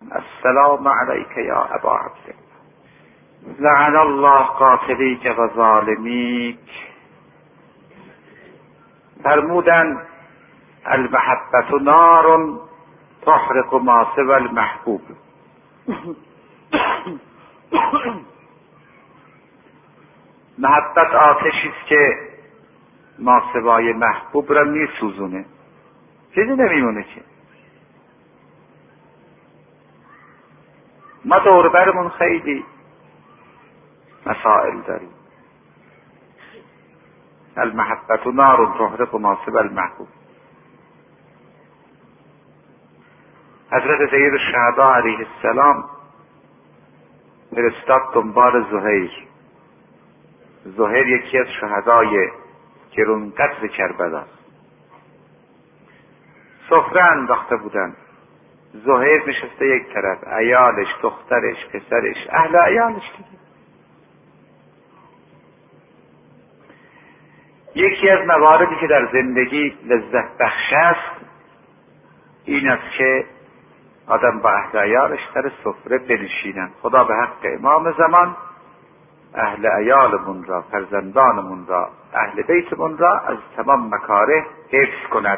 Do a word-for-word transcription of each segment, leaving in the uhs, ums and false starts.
السلام علیک یا ابا عبد لعن الله قاتلیک و ظالمیک. فرمودن المحبت نار تحرق ما سوى المحبوب. محبت آتشی است که ما سوای محبوب را میسوزونه، چیزی نمیمونه که. ما دور برمون خیلی مسائل داریم. المحبت نار تحرق ما سوى المحبوب. حضرت سید الشهدا علیه السلام فرستاد دنبال زهیر. زهیر یکی از شهدای گرانقدر کربلا. سفره انداخته بودن، زهیر نشسته یک طرف، عیالش، دخترش، پسرش، اهل عیالش دیگه. یکی از مواردی که در زندگی لذت بخش است این است که آدم با اهل عیالش در سفره بنشینن. خدا به حق امام زمان اهل عیالمون را، فرزندانمون را، اهل بیتمون را از تمام مکاره حفظ کند،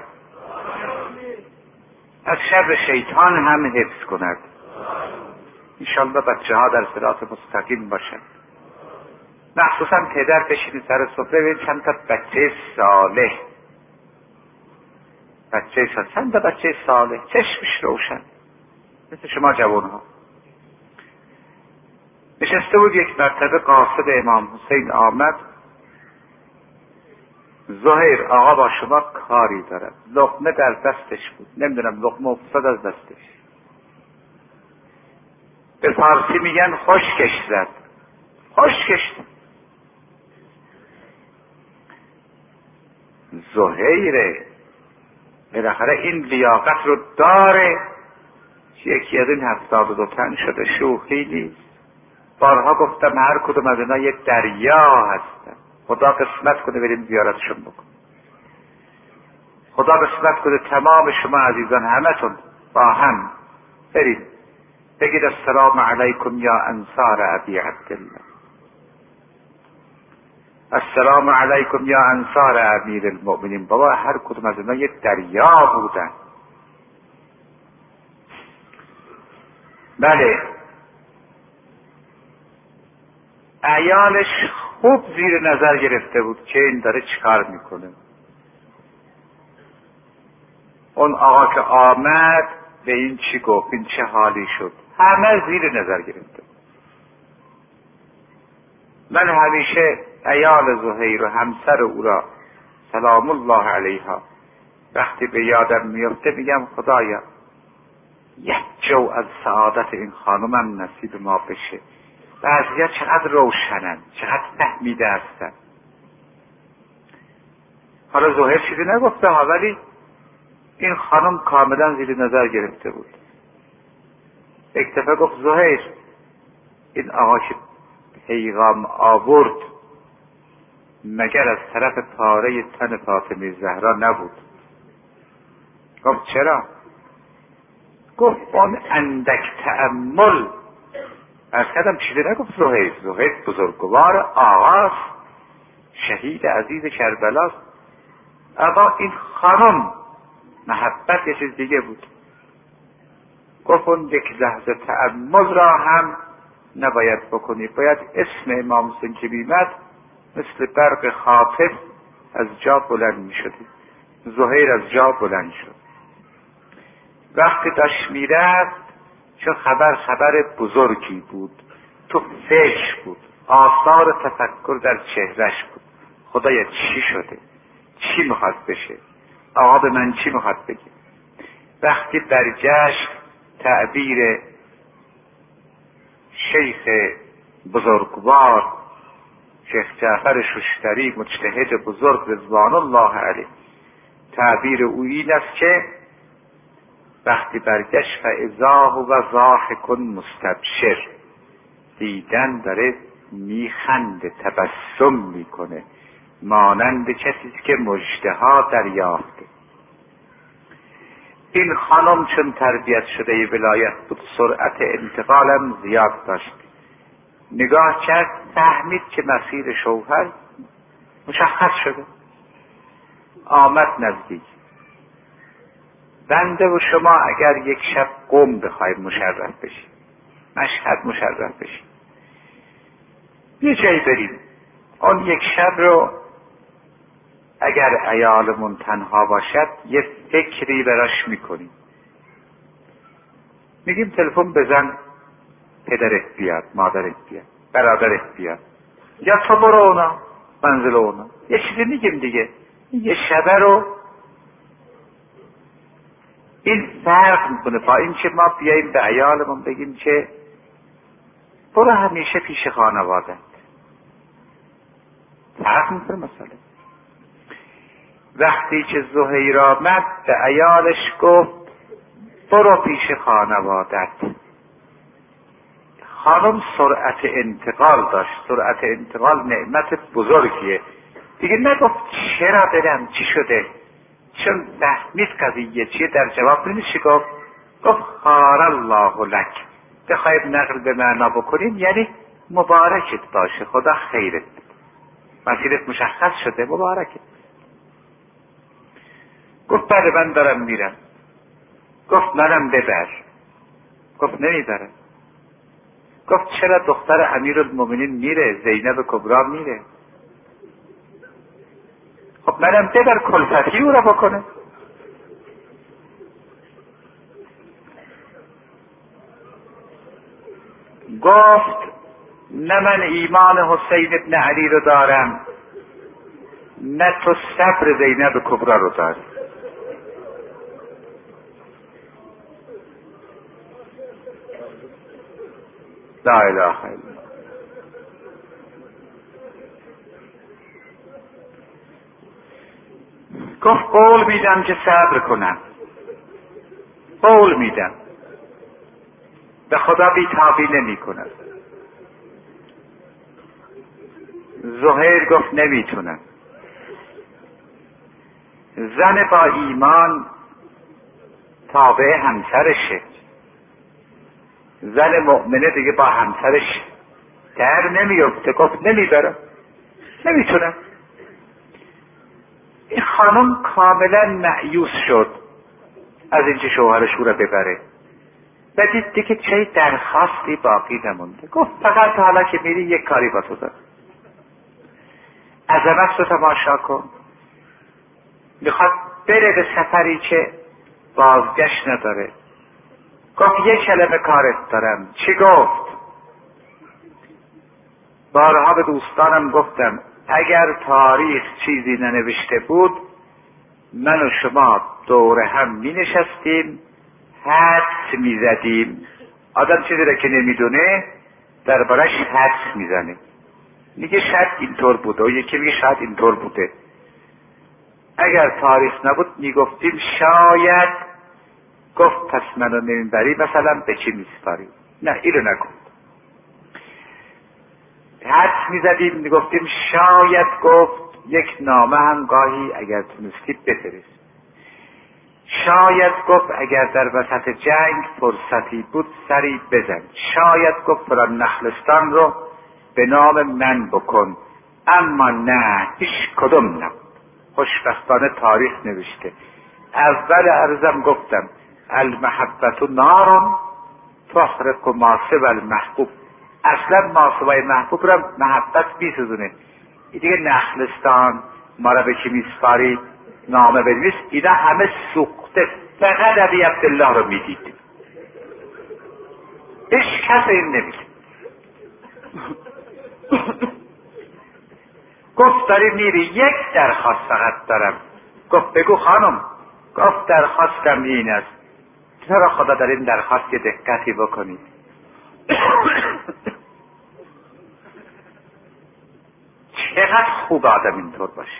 از شر شیطان هم حفظ کند. انشالله بچه ها در صراط مستقیم باشند. مخصوصا پدر بشینی سر سفره ببین چند تا بچه صالح، بچه صالح، چند تا بچه صالح، چشمش روشن مثل شما جوان ها. نشسته بود. یک مرتبه قاصد امام حسین آمد. زهیر آقا با شما کاری دارد. لقمه در دستش بود، نمیدونم لقمه افتاد از دستش. به فارسی میگن خشکش زد، خشکش زد. زهیره بالاخره این لیاقت رو داره. یکی از این هفتاد و دو تن شده، شوخی نیست. بارها گفتم هر کدوم از اینا یک دریا هستن. خدا قسمت کنه بریم زیارتشون بکن. خدا قسمت کنه تمام شما عزیزان همتون با هم بریم بگید السلام علیکم یا انصار ابی عبدالله، السلام علیکم یا انصار امیر المؤمنین. بابا هر کدوم از اینا یک دریا بودن. بله، عیالش خوب زیر نظر گرفته بود که این داره چیکار میکنه. اون آقا که آمد به این چی گفت، این چه حالی شد، همه زیر نظر گرفته. من همیشه عیال زهیر و همسر او را سلام الله علیها وقتی به یادم میفته میگم خدایا یک جو از سعادت این خانمم نصیب ما بشه. بعضیا چقدر روشنن، چقدر فهمیده هستن. حالا زهیر چیزی نگفته ها، ولی این خانم کاملا زیر نظر گرفته بود. یک دفعه گفت زهیر این آقا که پیغام آورد مگر از طرف پاره تن فاطمه زهرا نبود؟ گفت چرا؟ گفت اون اندک تأمل. از کدم چیزی نگفت زهیر. زهیر بزرگوار آقاست، شهید عزیز کربلاست. اما این خانم محبت یه چیز دیگه بود. گفت اون یک لحظه تأمل را هم نباید بکنی، باید اسم امام حسین که بیمد مثل برق خاطف از جا بلند می شدی. زهیر از جا بلند شد. وقتی داشت می رفت، چون خبر خبر بزرگی بود، تو فکر بود، آثار تفکر در چهرش بود. خدایا چی شده؟ چی میخواد بشه؟ آقا به من چی میخواد بگه؟ وقتی برگشت تعبیر شیخ بزرگوار شیخ جعفر ششتری مجتهد بزرگ رضوان الله علیه، تعبیر او این است که وقتی برگشت فاذا هو ضاحک مستبشر، دیدن داره میخنده، تبسم میکنه، مانند کسی که مژده ها دریافته. این خانم چون تربیت شده ولایت بود سرعت انتقالم زیاد داشت. نگاه کرد فهمید که مسیر شوهر مشخص شده. آمد نزدیک. بنده و شما اگر یک شب قم بخوایم مشرف بشیم، مشهد مشرف بشیم، یه جایی بریم، اون یک شب رو اگر عیالمون تنها باشد یه فکری براش میکنیم. میگیم تلفن بزن پدرت بیاد، مادرت بیاد، برادرت بیاد، یا تو برو اونا منزل اونا، یه چیزی میگیم دیگه. یه شبه رو این فرق میکنه با این که ما بیاییم به عیالمون بگیم که برو همیشه پیش خانوادت. فرق میکنه. مثلا وقتی که زهیر آمد به عیالش گفت برو پیش خانوادت، خانم سرعت انتقال داشت. سرعت انتقال نعمت بزرگیه. دیگه نگفت چرا برم، چی شده، چون فهمید قضیه چیه. در جواب نمیشه گفت گفت خار الله لک. بخواید نقل به معنا بکنیم یعنی مبارکت باشه، خدا خیرت، مسیرت مشخص شده، مبارکت. گفت بله من دارم میرم. گفت منم ببر. گفت نمیبرم. گفت چرا دختر امیرالمومنین میره، زینب کبرا میره. خب منم ببر کلفتی او را بکنه. گفت نه من ایمان حسین ابن علی رو دارم، نه تو صبر زینب کبرا رو داری. لا اله الا الله. گفت قول میدم که صبر کنم، قول میدم، به خدا بی‌تابی نمی کنم. زهیر گفت نمیتونم. زن با ایمان تابع همسرشه، زن مؤمنه دیگه با همسرش در نمیفته. گفت نمیبرم، نمیتونم. این خانم کاملا مایوس شد از اینکه شوهرش او را ببره و دید دیگه چه درخواستی باقی نمونده. گفت فقط حالا که میری یک کاری با تو دارم، عظمت رو تماشا کن. میخواد بره به سفری که بازگشت نداره. گفت یک کلمه کارت دارم. چی گفت؟ بارها به دوستانم گفتم اگر تاریخ چیزی ننوشته بود من و شما دور هم می نشستیم، حدس می زدیم. آدم چیزی را که نمیدونه دربارش حدس می زنه، میگه شاید اینطور بوده و یکی میگه شاید اینطور بوده. اگر تاریخ نبود میگفتیم شاید. گفت پس منو نمیبری مثلا به چی میسپاری؟ نه اینو نگفت. حدس میزدیم میگفتیم شاید. گفت یک نامه هم گاهی اگر تونستی بفرست. شاید. گفت اگر در وسط جنگ فرصتی بود سری بزن. شاید. گفت فلان نخلستان رو به نام من بکن. اما نه، هیچ کدوم نبود. خوشبختانه تاریخ نوشته. اول عرضم گفتم المحبت نارون تحرق ماسو المحبوب. اصلا ماسوای محبوب را محبت میسوزونه. دیگه نخلستان ما را به کی میسپاری، نامه بنویس، اینا همه سوخته. فقط ابی عبدالله رو میدید، هیچ کس این نمیدید. گفت داری میری، یک درخواست فقط دارم. گفت بگو خانم. گفت درخواستم این است، چرا خدا در این درخواست یه دقتی بکنید. چقدر خوب آدم اینطور باشه.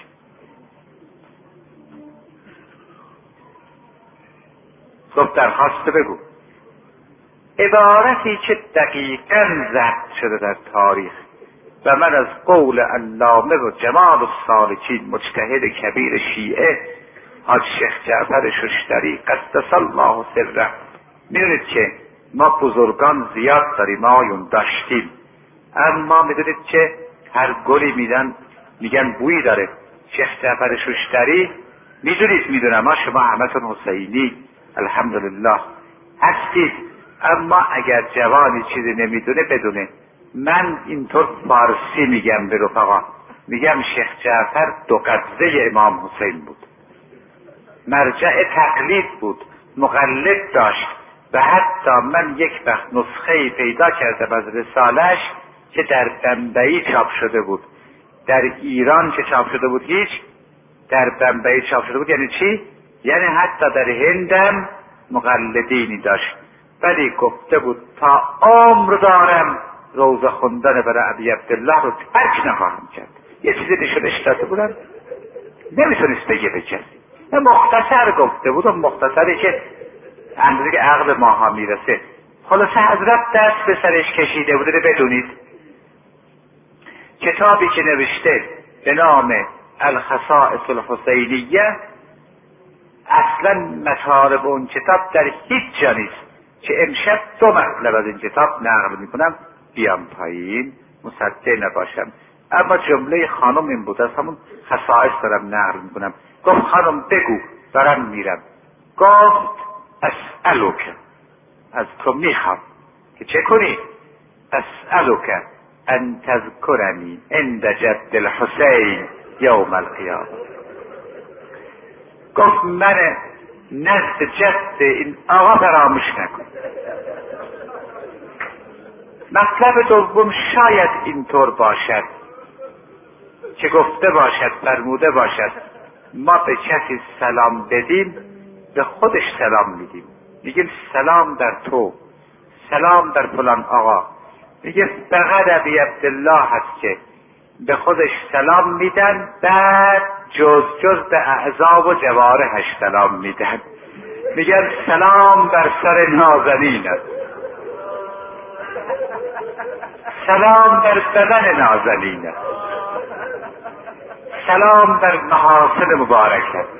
گفت درخواست بگو. عبارتی که دقیقاً ضبط شده در تاریخ و من از قول علامه و جمال السالکین مجتهد کبیر شیعه حاج شیخ جعفر ششتری قدس الله سره. میدونید که ما بزرگان زیاد داریم، آیون داشتیم، اما میدونید که هر گلی میدن میگن بویی داره. شیخ جعفر ششتری میدونید، میدونم ما شما همتون حسینی الحمدلله هستید، اما اگر جوانی چیزی نمیدونه بدونه. من اینطور فارسی میگم به رفقا، میگم شیخ جعفر دو قبضه امام حسین بود، مرجع تقلید بود، مقلد داشت. و حتی من یک وقت نسخه پیدا کردم از رسالش که در بمبئی چاپ شده بود، در ایران که چاپ شده بود هیچ، در بمبئی چاپ شده بود. یعنی چی؟ یعنی حتی در هندم مقلدینی داشت، ولی گفته بود تا عمر دارم روزه خوندن برای ابی عبدالله رو ترک نخواهم کرد. یه چیزی نشونش داده بودن نمیتونست بگه به کسی، مختصر گفته بود، و مختصری که اندازه که عقل ماها میرسه. خلاصه حضرت دست به سرش کشیده بوده. بدونید کتابی که نوشته به نام الخصائص الحسینیه، اصلا مطالب اون کتاب در هیچ جا نیست که امشب دو مطلب از این کتاب نقل میکنم، بیام پایین مصدق نباشم. اما جمله خانم این بود، از همون خصائص دارم نقل میکنم. گفت خانم بگو دارم میرم. گفت اسألوک، از تو میخوام که چه کنی؟ اسألوک ان تذکرنی عند جد الحسین یوم القیامه. گفت من نزد جد این آقا فراموش نکن. مطلب دوم شاید اینطور باشد که گفته باشد، فرموده باشد ما به کسی سلام بدیم به خودش سلام میدیم، میگیم سلام در تو، سلام در فلان آقا. میگه فقط ابی عبدالله هست که به خودش سلام میدن، بعد جز جز به اعضا و جوارحش سلام میدن، میگن سلام بر سر نازنینت، سلام بر بدن نازنینت، سلام بر محاسن مبارکت.